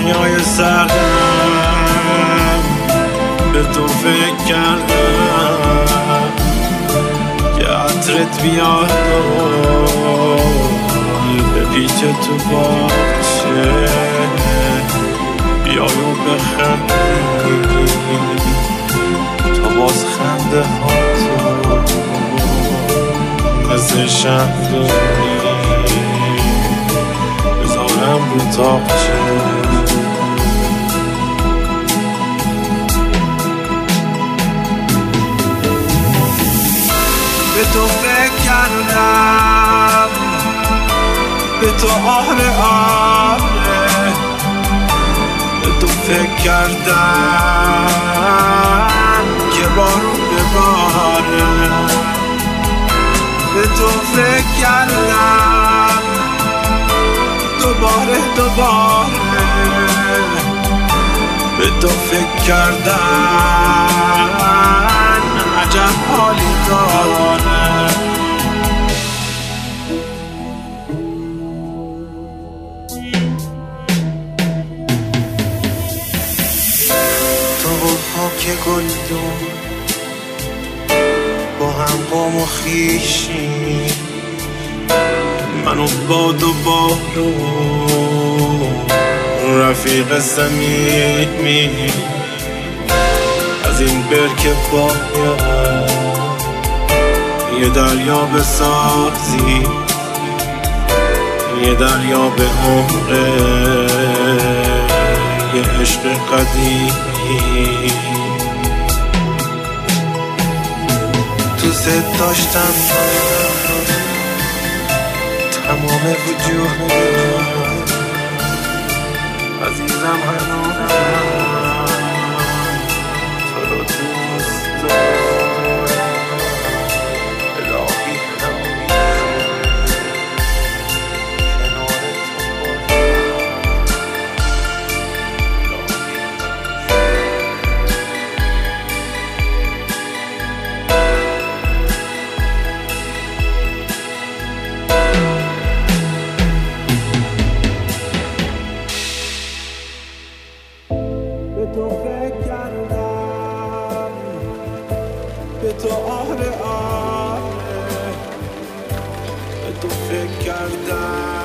دنیای سردم به تو فکر کردم که عطرت بیاد به پیچ تو باشه، بیای و بخندی تا باز خنده ها تو مثل شمدونی بذارم رو تاقچه. به تو فکر کردم، به تو آره آره، به تو فکر کردم که بارون بباره. به تو فکر کردم دوباره به تو فکر کردم عجب حالی داره. تو و خاک گلدون با هم قوم و خویشی، من و باد و بارون رفیق صمیمی. از این برکه باید یه دریا بسازی، یه دریا به عمره یه عشق قدیمی. دوست داشتم تمام وجود عزیزم، هنوز تو رو دوست دارم. الهی به تو فکر کردم، به تو آره آره، به تو فکر کردم